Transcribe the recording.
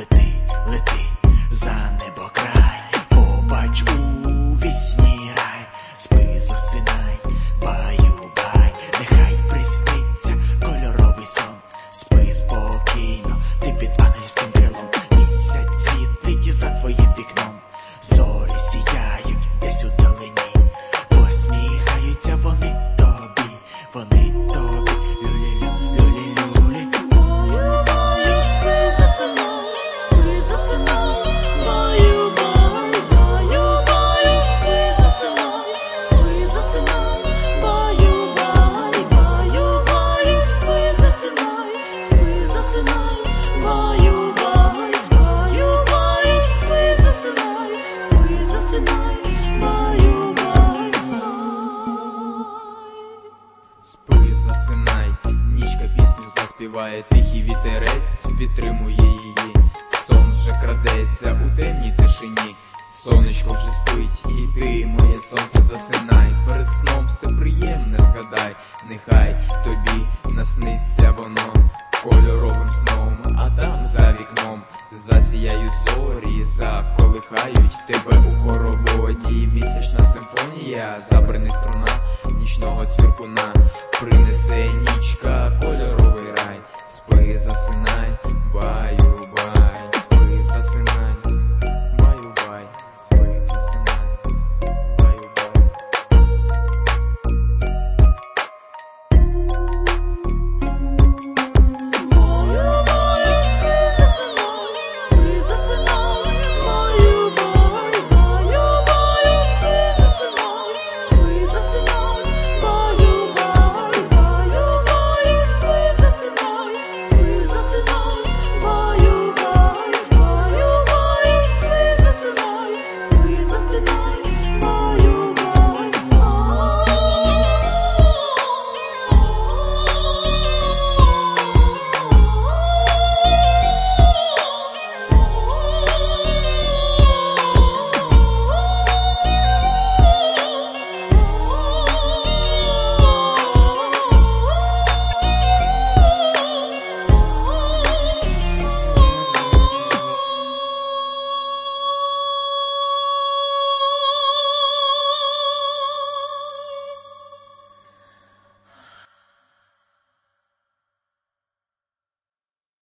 лети, лети за небокрай, побач у вісні рай, спи, засинай, баю-бай, нехай присниться кольоровий сон, спи спокійно, ти під ангельським крилом, місяць світить за твоїм вікном, зорі сіяють десь у долині, посміхаються вони тобі, вони тобі, люлі-лю, люлі-люлі. Баю-баю, спи, засинай, спи, засинай, баю-бай, баю-баю, спи, засинай, спи, засинай, баю-бай, баю-баю, спи, засинай, спи, засинай, баю-бай, баю-баю, спи, засинай, спи, засинай, баю-бай. Спи, засинай, нічка пісню заспіває, тихий вітерець підтримує її. Сон вже крадеться у темній тишині, сонечко вже спить, і ти, моє сонце, засинай. Перед сном все приємне згадай, нехай тобі насниться воно кольоровим сном, а там за вікном засіяють зорі, заколихають тебе у хороводі. Місячна симфонія забраних струна нічного цвіркуна, принесе нічка кольоровий рай. Спи, засинай, баю.